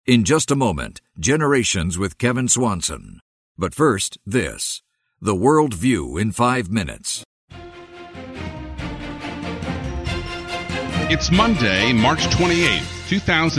In just a moment, Generations with Kevin Swanson. But first, this. The World View in 5 minutes. It's Monday, March 28th,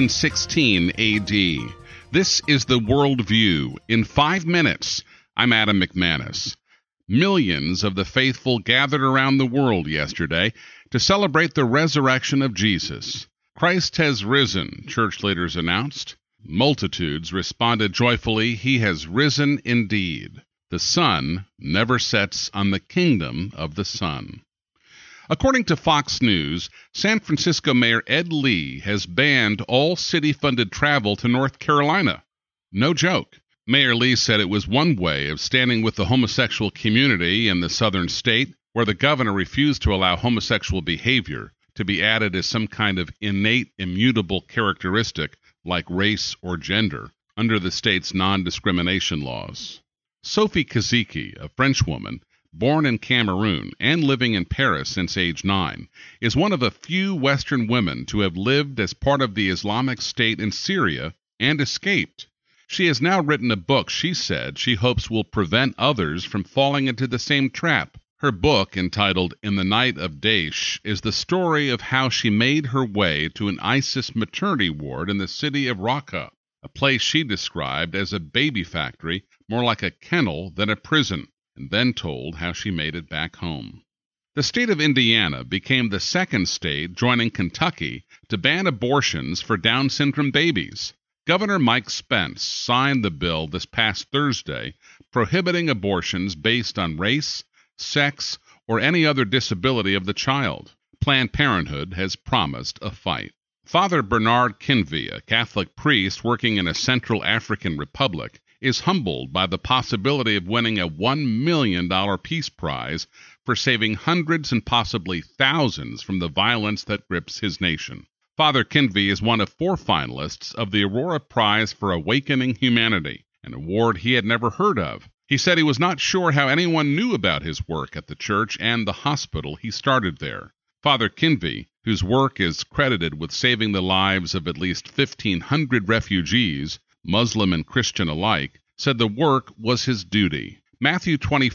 2016 AD. This is the World View in 5 minutes. I'm Adam McManus. Millions of the faithful gathered around the world yesterday to celebrate the resurrection of Jesus. Christ has risen, church leaders announced. Multitudes responded joyfully, "He has risen indeed. The sun never sets on the kingdom of the sun." According to Fox News, San Francisco Mayor Ed Lee has banned all city-funded travel to North Carolina. No joke. Mayor Lee said it was one way of standing with the homosexual community in the southern state, where the governor refused to allow homosexual behavior to be added as some kind of innate, immutable characteristic like race or gender under the state's non-discrimination laws. Sophie Kaziki, a French woman, born in Cameroon and living in Paris since age 9, is one of a few Western women to have lived as part of the Islamic State in Syria and escaped. She has now written a book she said she hopes will prevent others from falling into the same trap. Her book, entitled In the Night of Daesh, is the story of how she made her way to an ISIS maternity ward in the city of Raqqa, a place she described as a baby factory, more like a kennel than a prison, and then told how she made it back home. The state of Indiana became the second state, joining Kentucky, to ban abortions for Down syndrome babies. Governor Mike Spence signed the bill this past Thursday, prohibiting abortions based on race, sex, or any other disability of the child. Planned Parenthood has promised a fight. Father Bernard Kinvey, a Catholic priest working in a Central African republic, is humbled by the possibility of winning a $1 million peace prize for saving hundreds and possibly thousands from the violence that grips his nation. Father Kinvey is one of 4 finalists of the Aurora Prize for Awakening Humanity, an award he had never heard of. He said he was not sure how anyone knew about his work at the church and the hospital he started there. Father Kinvey, whose work is credited with saving the lives of at least 1,500 refugees, Muslim and Christian alike, said the work was his duty. Matthew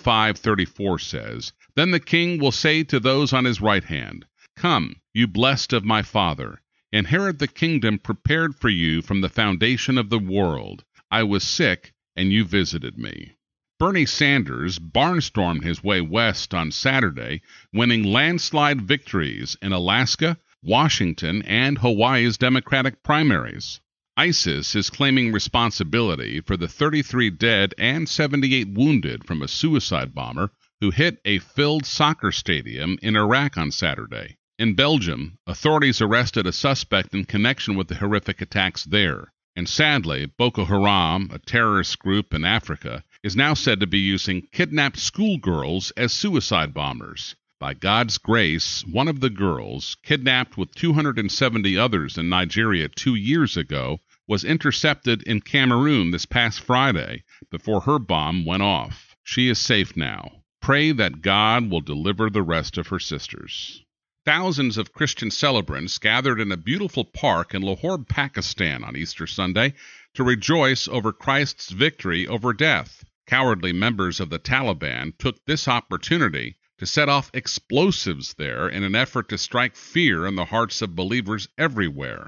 25:34 says, "Then the king will say to those on his right hand, 'Come, you blessed of my Father, inherit the kingdom prepared for you from the foundation of the world. I was sick, and you visited me.'" Bernie Sanders barnstormed his way west on Saturday, winning landslide victories in Alaska, Washington, and Hawaii's Democratic primaries. ISIS is claiming responsibility for the 33 dead and 78 wounded from a suicide bomber who hit a filled soccer stadium in Iraq on Saturday. In Belgium, authorities arrested a suspect in connection with the horrific attacks there. And sadly, Boko Haram, a terrorist group in Africa, is now said to be using kidnapped schoolgirls as suicide bombers. By God's grace, one of the girls, kidnapped with 270 others in Nigeria 2 years ago, was intercepted in Cameroon this past Friday before her bomb went off. She is safe now. Pray that God will deliver the rest of her sisters. Thousands of Christian celebrants gathered in a beautiful park in Lahore, Pakistan on Easter Sunday to rejoice over Christ's victory over death. Cowardly members of the Taliban took this opportunity to set off explosives there in an effort to strike fear in the hearts of believers everywhere.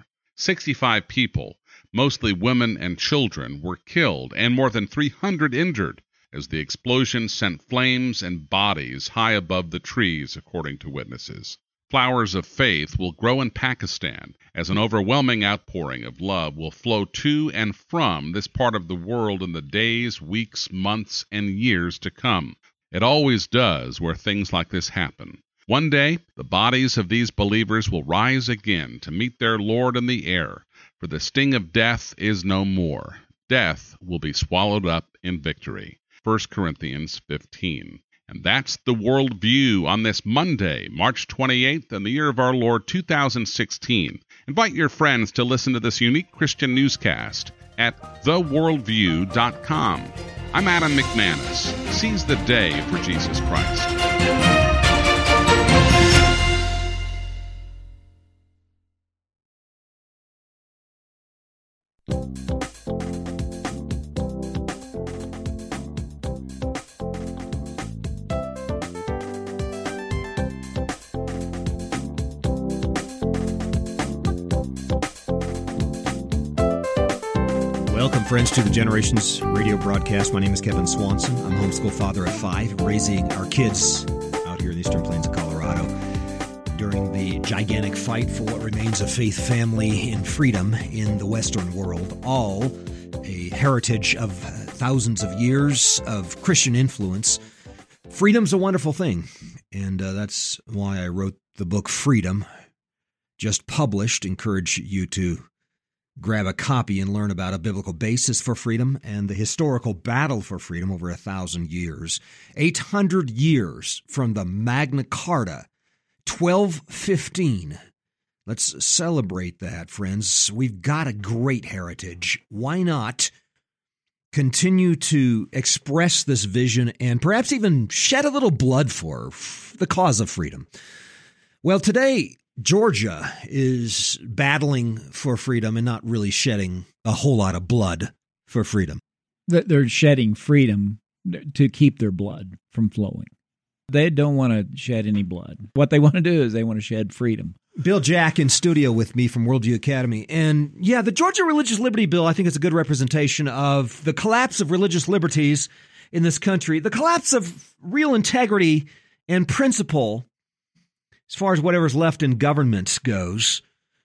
65 people, mostly women and children, were killed and more than 300 injured as the explosion sent flames and bodies high above the trees, according to witnesses. Flowers of faith will grow in Pakistan as an overwhelming outpouring of love will flow to and from this part of the world in the days, weeks, months, and years to come. It always does where things like this happen. One day, the bodies of these believers will rise again to meet their Lord in the air, for the sting of death is no more. Death will be swallowed up in victory. 1 Corinthians 15. And that's the World View on this Monday, March 28th, in the year of our Lord 2016. Invite your friends to listen to this unique Christian newscast at theworldview.com. I'm Adam McManus. Seize the day for Jesus Christ. Welcome, friends, to the Generations radio broadcast. My name is Kevin Swanson. I'm a homeschool father of 5, raising our kids out here in the Eastern Plains of Colorado during the gigantic fight for what remains a faith, family, and freedom in the Western world, all a heritage of thousands of years of Christian influence. Freedom's a wonderful thing, and that's why I wrote the book Freedom, just published. Encourage you to grab a copy and learn about a biblical basis for freedom and the historical battle for freedom over 1,000 years. 800 years from the Magna Carta, 1215. Let's celebrate that, friends. We've got a great heritage. Why not continue to express this vision and perhaps even shed a little blood for the cause of freedom? Well, today, Georgia is battling for freedom and not really shedding a whole lot of blood for freedom. They're shedding freedom to keep their blood from flowing. They don't want to shed any blood. What they want to do is they want to shed freedom. Bill Jack in studio with me from Worldview Academy. And yeah, the Georgia Religious Liberty Bill, I think, is a good representation of the collapse of religious liberties in this country, the collapse of real integrity and principle as far as whatever's left in government goes.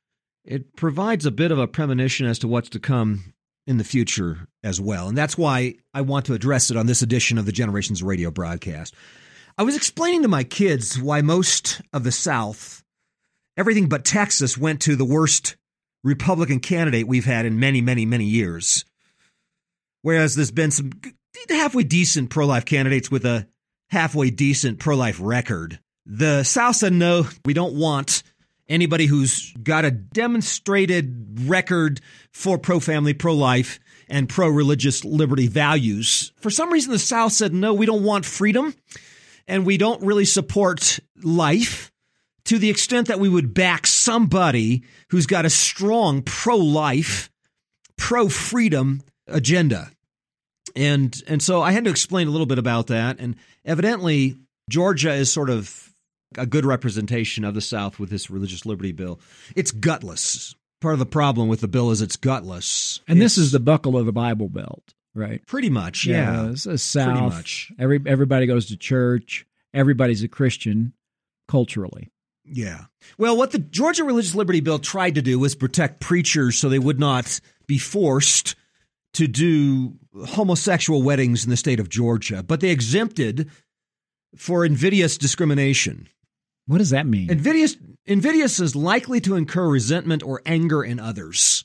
It provides a bit of a premonition as to what's to come in the future as well. And that's why I want to address it on this edition of the Generations radio broadcast. I was explaining to my kids why most of the South, everything but Texas, went to the worst Republican candidate we've had in many, many, many years. Whereas there's been some halfway decent pro-life candidates with a halfway decent pro-life record. The South said, no, we don't want anybody who's got a demonstrated record for pro-family, pro-life, and pro-religious liberty values. For some reason, the South said, no, we don't want freedom, and we don't really support life to the extent that we would back somebody who's got a strong pro-life, pro-freedom agenda. And so I had to explain a little bit about that, and evidently Georgia is sort of a good representation of the South with this religious liberty bill. It's gutless. Part of the problem with the bill is it's gutless. And this is the buckle of the Bible Belt, right? Pretty much, yeah. It's the South. Pretty much. Everybody goes to church. Everybody's a Christian culturally. Yeah. Well, what the Georgia Religious Liberty Bill tried to do was protect preachers so they would not be forced to do homosexual weddings in the state of Georgia, but they exempted for invidious discrimination. What does that mean? Invidious is likely to incur resentment or anger in others.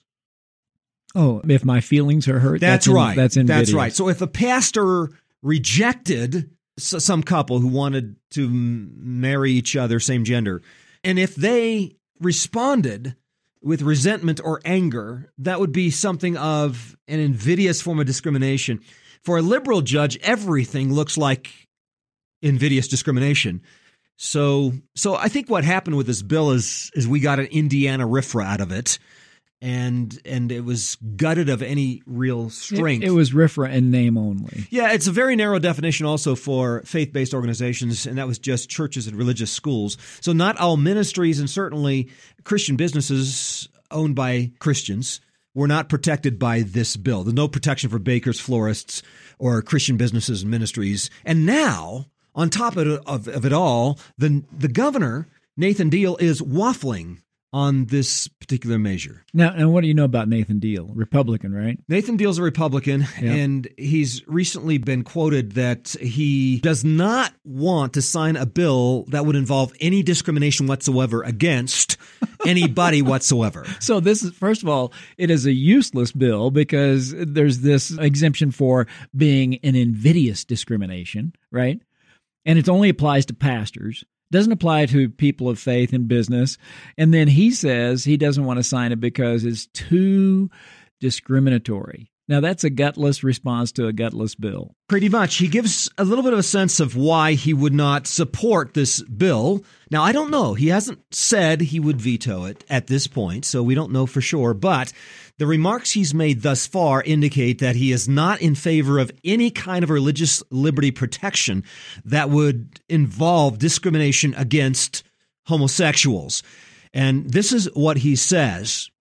Oh, if my feelings are hurt, that's right. That's invidious. That's right. So if a pastor rejected some couple who wanted to marry each other, same gender, and if they responded with resentment or anger, that would be something of an invidious form of discrimination. For a liberal judge, everything looks like invidious discrimination. So I think what happened with this bill is we got an Indiana RFRA out of it, and it was gutted of any real strength. It was RFRA in name only. Yeah, it's a very narrow definition also for faith-based organizations, and that was just churches and religious schools. So not all ministries and certainly Christian businesses owned by Christians were not protected by this bill. There's no protection for bakers, florists, or Christian businesses and ministries. And now, on top of it all, the governor, Nathan Deal, is waffling on this particular measure. Now, what do you know about Nathan Deal? Republican, right? Nathan Deal's a Republican, yeah. And he's recently been quoted that he does not want to sign a bill that would involve any discrimination whatsoever against anybody whatsoever. So this is, first of all, it is a useless bill because there's this exemption for being an invidious discrimination, right? And it only applies to pastors. Doesn't apply to people of faith in business. And then he says he doesn't want to sign it because it's too discriminatory. Now, that's a gutless response to a gutless bill. Pretty much. He gives a little bit of a sense of why he would not support this bill. Now, I don't know. He hasn't said he would veto it at this point, so we don't know for sure. But the remarks he's made thus far indicate that he is not in favor of any kind of religious liberty protection that would involve discrimination against homosexuals. And this is what he says.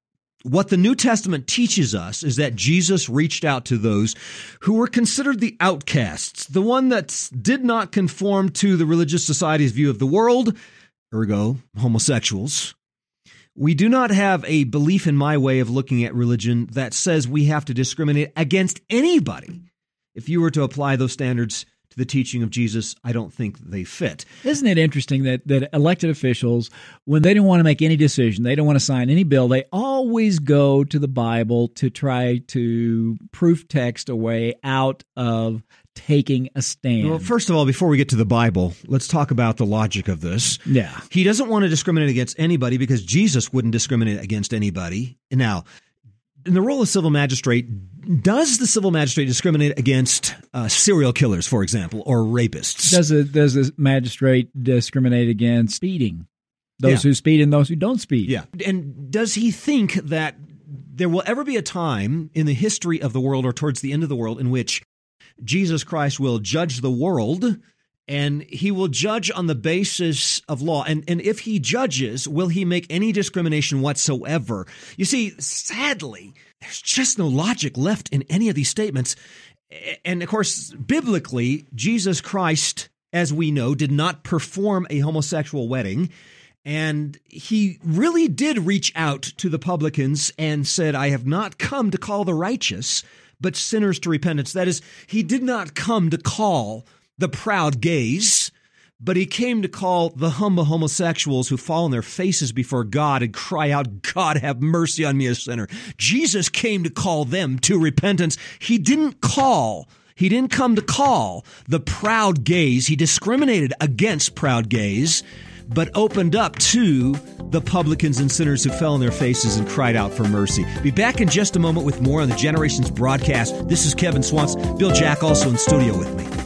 What the New Testament teaches us is that Jesus reached out to those who were considered the outcasts, the one that did not conform to the religious society's view of the world, ergo, homosexuals. We do not have a belief in my way of looking at religion that says we have to discriminate against anybody. If you were to apply those standards to the teaching of Jesus, I don't think they fit. Isn't it interesting that elected officials, when they don't want to make any decision, they don't want to sign any bill, they always go to the Bible to try to proof text a way out of taking a stand? Well, first of all, before we get to the Bible, let's talk about the logic of this. Yeah. He doesn't want to discriminate against anybody because Jesus wouldn't discriminate against anybody. Now, in the role of civil magistrate, does the civil magistrate discriminate against serial killers, for example, or rapists? Does a magistrate discriminate against speeding? Those who speed and those who don't speed? Yeah. And does he think that there will ever be a time in the history of the world or towards the end of the world in which Jesus Christ will judge the world, and he will judge on the basis of law? And if he judges, will he make any discrimination whatsoever? You see, sadly, there's just no logic left in any of these statements. And of course, biblically, Jesus Christ, as we know, did not perform a homosexual wedding. And he really did reach out to the publicans and said, I have not come to call the righteous, but sinners to repentance. That is, he did not come to call the proud gays, but he came to call the humble homosexuals who fall on their faces before God and cry out, God, have mercy on me, a sinner. Jesus came to call them to repentance. He didn't come to call the proud gays. He discriminated against proud gays, but opened up to the publicans and sinners who fell on their faces and cried out for mercy. Be back in just a moment with more on the Generations broadcast. This is Kevin Swanson. Bill Jack also in studio with me.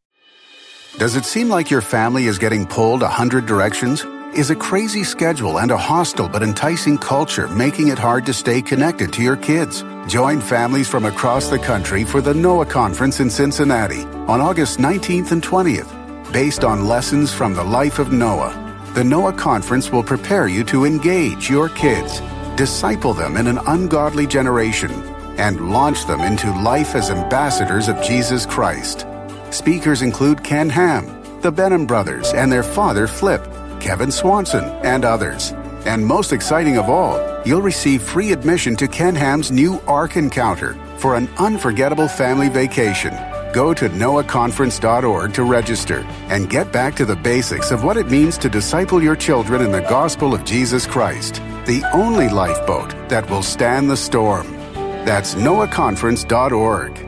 Does it seem like your family is getting pulled 100 directions? Is a crazy schedule and a hostile but enticing culture making it hard to stay connected to your kids? Join families from across the country for the Noah Conference in Cincinnati on August 19th and 20th. Based on lessons from the life of Noah, the Noah Conference will prepare you to engage your kids, disciple them in an ungodly generation, and launch them into life as ambassadors of Jesus Christ. Speakers include Ken Ham, the Benham brothers and their father Flip, Kevin Swanson, and others. And most exciting of all, you'll receive free admission to Ken Ham's new Ark Encounter for an unforgettable family vacation. Go to noahconference.org to register and get back to the basics of what it means to disciple your children in the gospel of Jesus Christ, the only lifeboat that will stand the storm. That's noahconference.org.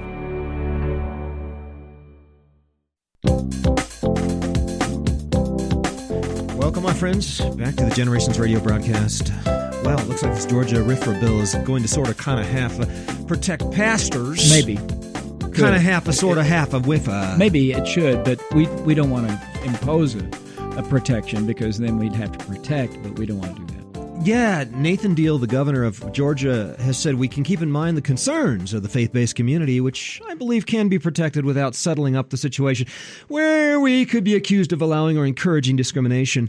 Welcome, my friends, back to the Generations Radio broadcast. Well, it looks like this Georgia RFRA bill is going to sort of kind of half protect pastors. Maybe. Kind of half a whiff. Maybe it should, but we don't want to impose a protection because then we'd have to protect, but we don't want to do that. Yeah, Nathan Deal, the governor of Georgia, has said we can keep in mind the concerns of the faith-based community, which I believe can be protected without settling up the situation where we could be accused of allowing or encouraging discrimination.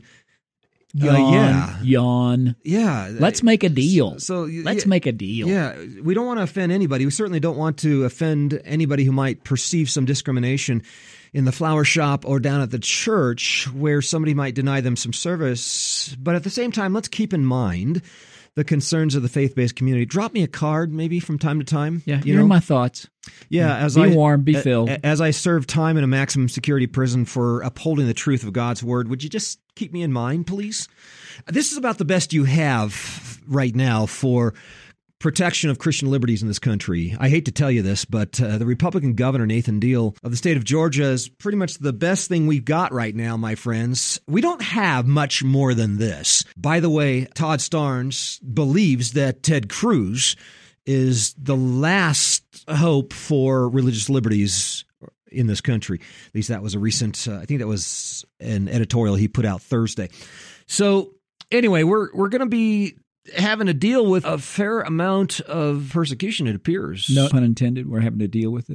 Yawn. Yeah. Let's make a deal. Let's make a deal. Yeah. We don't want to offend anybody. We certainly don't want to offend anybody who might perceive some discrimination in the flower shop or down at the church where somebody might deny them some service. But at the same time, let's keep in mind the concerns of the faith-based community. Drop me a card maybe from time to time. Yeah, you're my thoughts. Yeah, be warm, be filled. As I serve time in a maximum security prison for upholding the truth of God's word, would you just keep me in mind, please? This is about the best you have right now for protection of Christian liberties in this country. I hate to tell you this, but the Republican governor, Nathan Deal, of the state of Georgia is pretty much the best thing we've got right now, my friends. We don't have much more than this. By the way, Todd Starnes believes that Ted Cruz is the last hope for religious liberties in this country. At least that was a recent, I think that was an editorial he put out Thursday. So anyway, we're going to be having to deal with a fair amount of persecution, it appears. No pun intended, we're having to deal with this.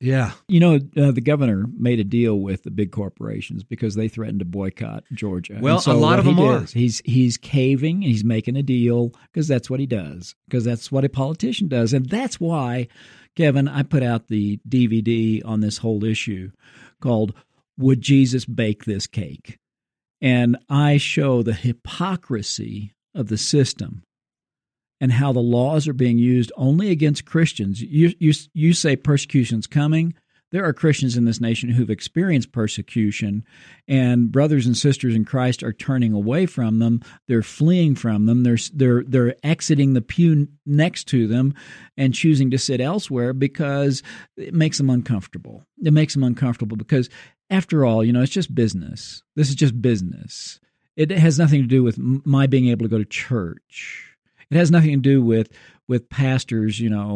Yeah. The governor made a deal with the big corporations because they threatened to boycott Georgia. Well, so a lot of them are. He's caving, and he's making a deal because that's what he does, because that's what a politician does. And that's why, Kevin, I put out the DVD on this whole issue called Would Jesus Bake This Cake? And I show the hypocrisy of the system and how the laws are being used only against Christians. You say persecution's coming. There are Christians in this nation who've experienced persecution, and brothers and sisters in Christ are turning away from them. They're fleeing from them. They're exiting the pew next to them and choosing to sit elsewhere because it makes them uncomfortable. It makes them uncomfortable because, after all, it's just business. This is just business. It has nothing to do with my being able to go to church. It has nothing to do with pastors,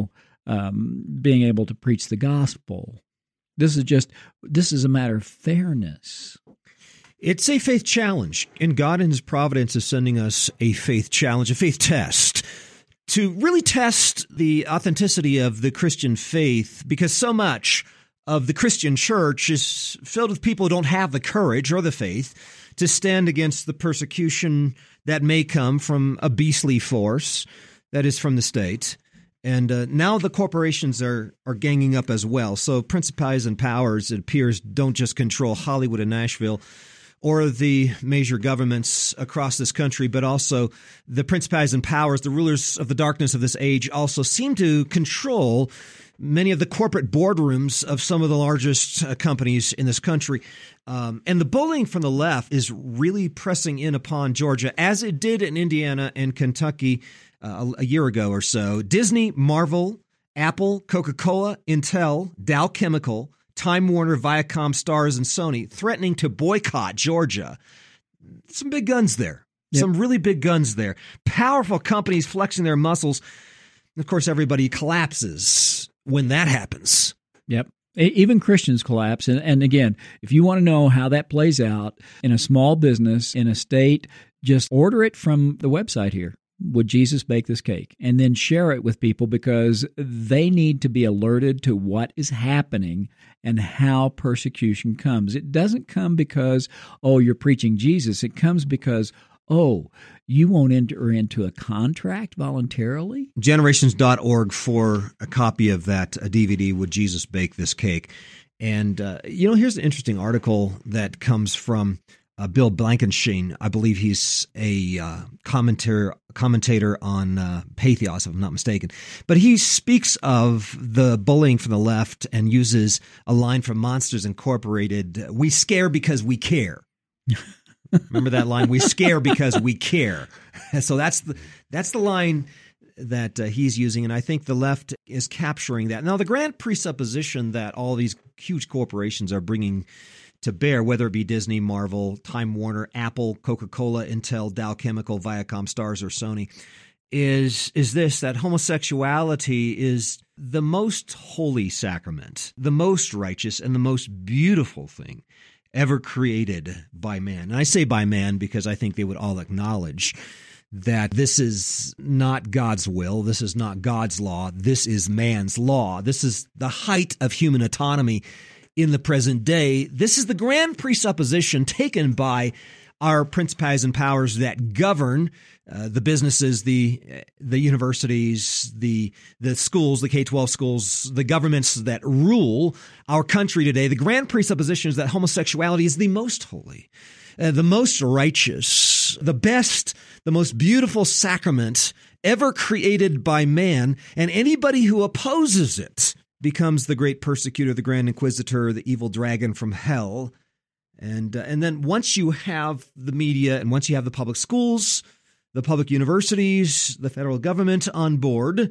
being able to preach the gospel. This is a matter of fairness. It's a faith challenge, and God in His providence is sending us a faith challenge, a faith test, to really test the authenticity of the Christian faith, because so much of the Christian church is filled with people who don't have the courage or the faith to stand against the persecution that may come from a beastly force that is from the state. And now the corporations are ganging up as well. So principalities and powers, it appears, don't just control Hollywood and Nashville or the major governments across this country, but also the principalities and powers, the rulers of the darkness of this age, also seem to control many of the corporate boardrooms of some of the largest companies in this country. And the bullying from the left is really pressing in upon Georgia, as it did in Indiana and Kentucky a year ago or so. Disney, Marvel, Apple, Coca-Cola, Intel, Dow Chemical, Time Warner, Viacom, Starz, and Sony threatening to boycott Georgia. Some big guns there. Yep. Some really big guns there. Powerful companies flexing their muscles. And of course, everybody collapses when that happens. Yep. Even Christians collapse. And again, if you want to know how that plays out in a small business, in a state, just order it from the website here. Would Jesus bake this cake? And then share it with people, because they need to be alerted to what is happening and how persecution comes. It doesn't come because, you're preaching Jesus. It comes because, you won't enter into a contract voluntarily? Generations.org for a copy of that DVD, Would Jesus Bake This Cake? And, here's an interesting article that comes from Bill Blankenshine. I believe he's a commentator on Pathos, if I'm not mistaken. But he speaks of the bullying from the left and uses a line from Monsters Incorporated, "We scare because we care." Remember that line? We scare because we care. So that's the line that he's using, and I think the left is capturing that. Now, the grand presupposition that all these huge corporations are bringing to bear, whether it be Disney, Marvel, Time Warner, Apple, Coca-Cola, Intel, Dow Chemical, Viacom, Starz, or Sony, is this, that homosexuality is the most holy sacrament, the most righteous, and the most beautiful thing ever created by man. And I say by man because I think they would all acknowledge that this is not God's will. This is not God's law. This is man's law. This is the height of human autonomy in the present day. This is the grand presupposition taken by our principalities and powers that govern the businesses, the universities, the schools, the K-12 schools, the governments that rule our country today. The grand presupposition is that homosexuality is the most holy, the most righteous, the best, the most beautiful sacrament ever created by man, and anybody who opposes it becomes the great persecutor, the grand inquisitor, the evil dragon from hell. And then once you have the media and once you have the public schools, the public universities, the federal government on board,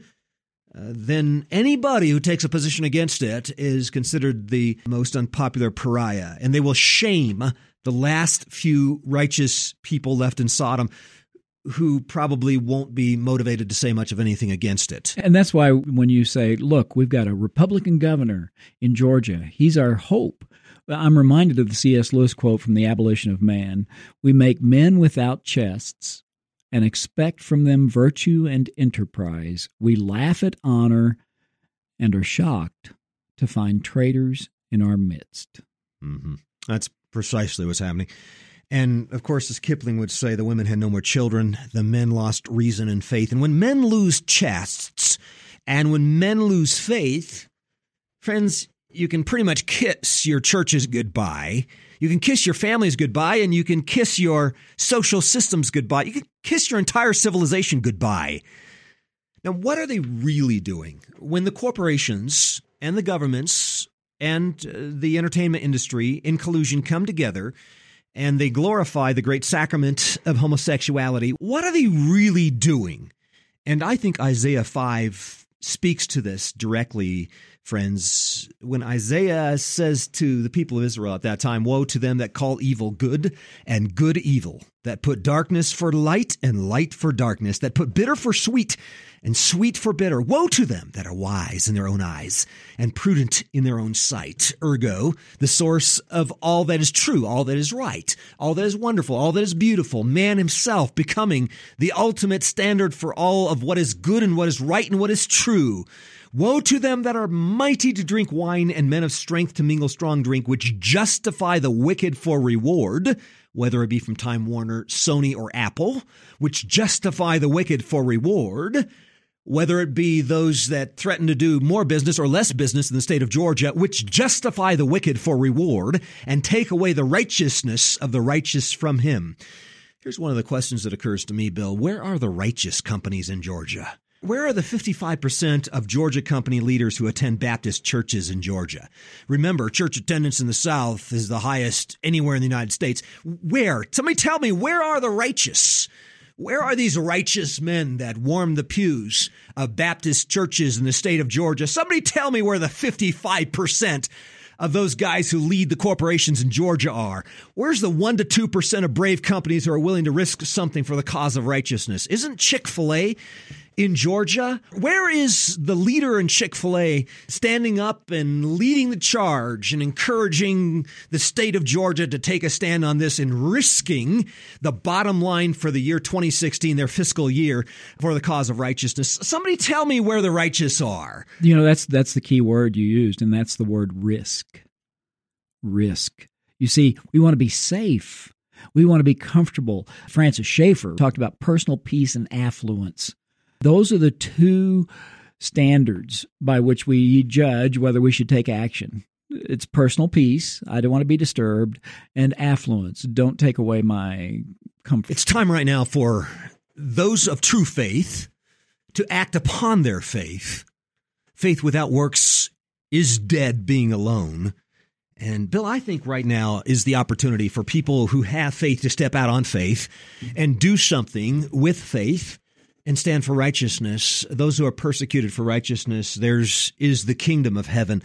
then anybody who takes a position against it is considered the most unpopular pariah. And they will shame the last few righteous people left in Sodom, who probably won't be motivated to say much of anything against it. And that's why when you say, look, we've got a Republican governor in Georgia, he's our hope. I'm reminded of the C.S. Lewis quote from The Abolition of Man. We make men without chests and expect from them virtue and enterprise. We laugh at honor and are shocked to find traitors in our midst. Mm-hmm. That's precisely what's happening. And, of course, as Kipling would say, the women had no more children, the men lost reason and faith. And when men lose chests and when men lose faith, friends, you can pretty much kiss your churches goodbye. You can kiss your families goodbye, and you can kiss your social systems goodbye. You can kiss your entire civilization goodbye. Now, what are they really doing when the corporations and the governments and the entertainment industry in collusion come together and they glorify the great sacrament of homosexuality? What are they really doing? And I think Isaiah 5 speaks to this directly, friends. When Isaiah says to the people of Israel at that time, "Woe to them that call evil good and good evil, that put darkness for light and light for darkness, that put bitter for sweet and sweet for bitter. Woe to them that are wise in their own eyes and prudent in their own sight." Ergo, the source of all that is true, all that is right, all that is wonderful, all that is beautiful, man himself becoming the ultimate standard for all of what is good and what is right and what is true. Woe to them that are mighty to drink wine and men of strength to mingle strong drink, which justify the wicked for reward, whether it be from Time Warner, Sony, or Apple, which justify the wicked for reward, whether it be those that threaten to do more business or less business in the state of Georgia, which justify the wicked for reward and take away the righteousness of the righteous from him. Here's one of the questions that occurs to me, Bill. Where are the righteous companies in Georgia? Where are the 55% of Georgia company leaders who attend Baptist churches in Georgia? Remember, church attendance in the South is the highest anywhere in the United States. Where? Somebody tell me, where are the righteous? Where are these righteous men that warm the pews of Baptist churches in the state of Georgia? Somebody tell me where the 55% of those guys who lead the corporations in Georgia are. Where's the 1% to 2% of brave companies who are willing to risk something for the cause of righteousness? Isn't Chick-fil-A in Georgia? Where is the leader in Chick-fil-A standing up and leading the charge and encouraging the state of Georgia to take a stand on this and risking the bottom line for the year 2016, their fiscal year, for the cause of righteousness? Somebody tell me where the righteous are. You know, that's the key word you used, and that's the word risk. Risk. You see, we want to be safe. We want to be comfortable. Francis Schaeffer talked about personal peace and affluence. Those are the two standards by which we judge whether we should take action. It's personal peace, I don't want to be disturbed, and affluence, don't take away my comfort. It's time right now for those of true faith to act upon their faith. Faith without works is dead being alone. And Bill, I think right now is the opportunity for people who have faith to step out on faith and do something with faith and stand for righteousness. Those who are persecuted for righteousness, theirs is the kingdom of heaven.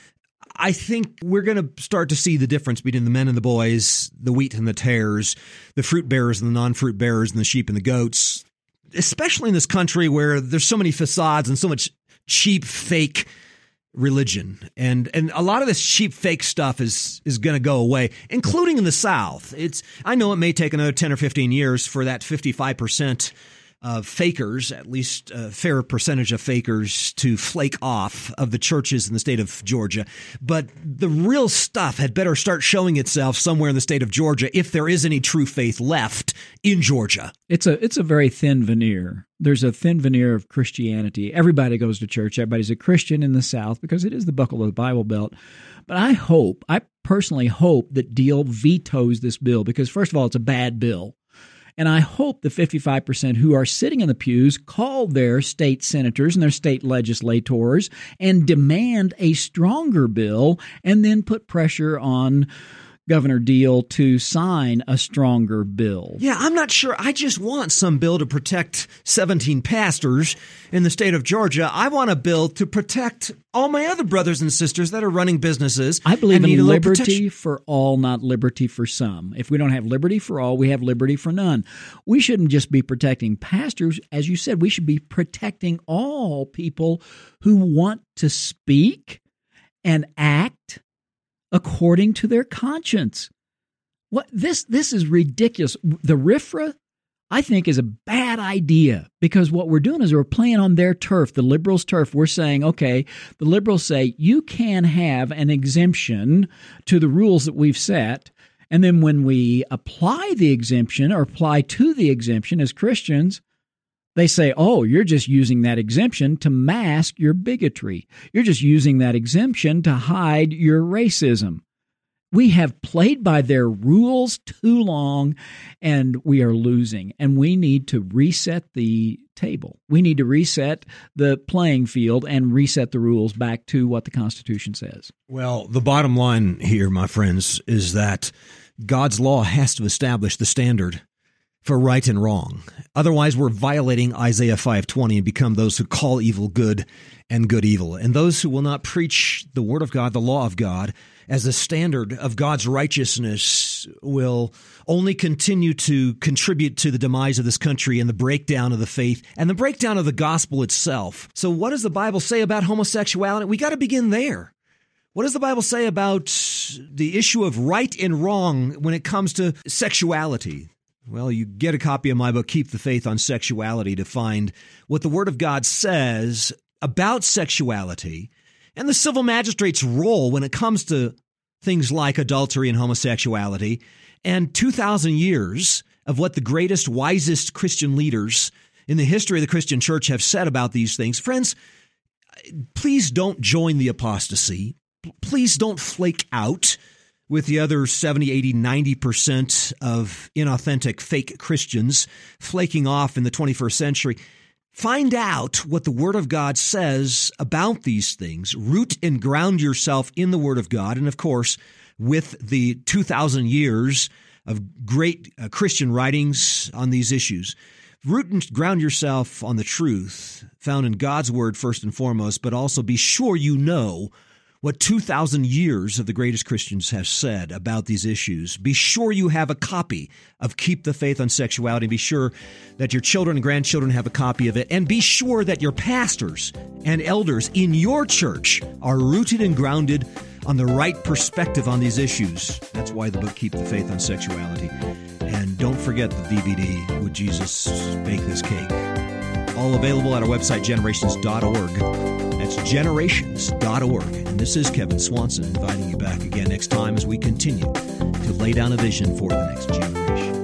I think we're going to start to see the difference between the men and the boys, the wheat and the tares, the fruit bearers and the non-fruit bearers, and the sheep and the goats, especially in this country where there's so many facades and so much cheap, fake religion. And a lot of this cheap, fake stuff is going to go away, including in the South. I know it may take another 10 or 15 years for that 55% of fakers, at least a fair percentage of fakers, to flake off of the churches in the state of Georgia. But the real stuff had better start showing itself somewhere in the state of Georgia if there is any true faith left in Georgia. It's a very thin veneer. There's a thin veneer of Christianity. Everybody goes to church. Everybody's a Christian in the South because it is the buckle of the Bible Belt. But I personally hope that Deal vetoes this bill because, first of all, it's a bad bill. And I hope the 55% who are sitting in the pews call their state senators and their state legislators and demand a stronger bill and then put pressure on Governor Deal to sign a stronger bill. Yeah, I'm not sure. I just want some bill to protect 17 pastors in the state of Georgia. I want a bill to protect all my other brothers and sisters that are running businesses. I believe in liberty for all, not liberty for some. If we don't have liberty for all, we have liberty for none. We shouldn't just be protecting pastors. As you said, we should be protecting all people who want to speak and act according to their conscience. What this is ridiculous. The RFRA I think is a bad idea, because what we're doing is we're playing on their turf, the liberals' turf. We're saying, okay, the liberals say you can have an exemption to the rules that we've set. And then when we apply the exemption or apply to the exemption as Christians, they say, oh, you're just using that exemption to mask your bigotry. You're just using that exemption to hide your racism. We have played by their rules too long, and we are losing. And we need to reset the table. We need to reset the playing field and reset the rules back to what the Constitution says. Well, the bottom line here, my friends, is that God's law has to establish the standard for right and wrong. Otherwise, we're violating Isaiah 5:20 and become those who call evil good and good evil. And those who will not preach the word of God, the law of God, as the standard of God's righteousness will only continue to contribute to the demise of this country and the breakdown of the faith and the breakdown of the gospel itself. So what does the Bible say about homosexuality? We got to begin there. What does the Bible say about the issue of right and wrong when it comes to sexuality? Well, you get a copy of my book, Keep the Faith on Sexuality, to find what the Word of God says about sexuality and the civil magistrate's role when it comes to things like adultery and homosexuality, and 2,000 years of what the greatest, wisest Christian leaders in the history of the Christian church have said about these things. Friends, please don't join the apostasy. Please don't flake out with the other 70, 80, 90% of inauthentic fake Christians flaking off in the 21st century. Find out what the Word of God says about these things. Root and ground yourself in the Word of God. And of course, with the 2,000 years of great Christian writings on these issues, root and ground yourself on the truth found in God's Word first and foremost, but also be sure you know what 2,000 years of the greatest Christians have said about these issues. Be sure you have a copy of Keep the Faith on Sexuality. Be sure that your children and grandchildren have a copy of it. And be sure that your pastors and elders in your church are rooted and grounded on the right perspective on these issues. That's why the book Keep the Faith on Sexuality. And don't forget the DVD, Would Jesus Bake This Cake? All available at our website, generations.org. That's generations.org. And this is Kevin Swanson inviting you back again next time as we continue to lay down a vision for the next generation.